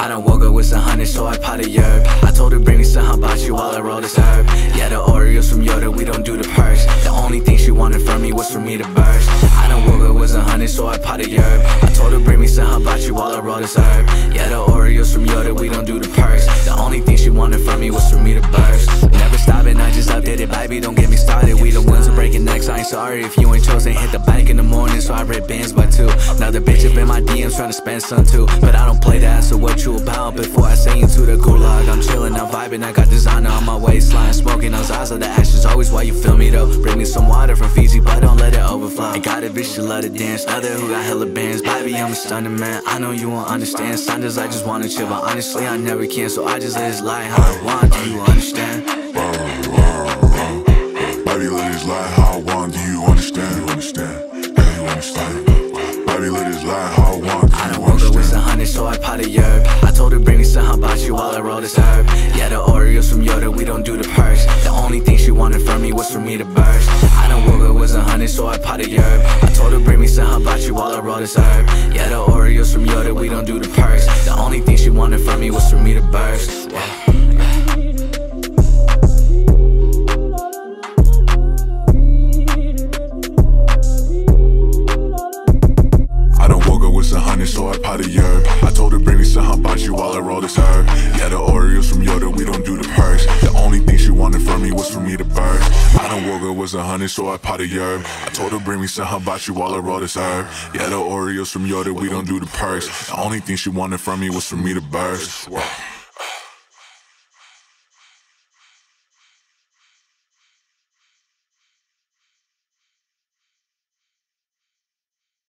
I done woke up with some honey, so I potted yerb. I told her bring me some hibachi while I roll this herb. Yeah, the Oreos from Yoda, we don't do the perks. The only thing she wanted from me was for me to burst. I done woke up with some honey, so I potted yerb. I told her bring me some hibachi while I roll this herb. Yeah, the Oreos from Yoda, we don't do the perks. The only thing she wanted from me was for me to burst. Never stopping, I just updated, baby, don't get me started. We the ones who breaking necks, I ain't sorry if you ain't chosen. Hit the bank in the morning, so I read bands by 2. Another bitch up in my DMs trying to spend some too. But I don't play that, so what you about? Before I say into the gulag, I'm chillin', I'm vibing, I got designer on my waistline. Smoking on Zaza, the ashes always why you feel me though. Bring me some water from Fiji, but don't let it overflow. I got a bitch, she love to dance, other who got hella bands. Baby, I'm a stunning man, I know you won't understand. Sundays I just wanna chill, but honestly I never can. So I just let it slide how I want, do you understand? Baby, let it slide how I want, do you understand? You understand? Yeah, you understand? Baby, let it slide how I want, do I done you woke up with understand? some honey, so I potted yerb. I told her bring me some hibachi while I roll this herb. Yeah, the Oreos from Yoda, we don't do the perks. The only thing she wanted from me was for me to burst. I done woke up with some honey, so I potted yerb. I told her bring me some hibachi while I roll this herb. Yeah, the Oreos from Yoda, we don't do the perks. The only thing she wanted from me was for me to burst. I done woke up with some honey, so I potted yerb. I told her bring me some hibachi while I roll this herb. Yeah, the Oreos from Yoda, we don't do the perks. The only thing she wanted from me was for me to burst. I done woke up with some honey, so I potted yerb. I told her bring me some hibachi while I roll this herb. Yeah, the Oreos from Yoda, we don't do the perks. The only thing she wanted from me was for me to burst.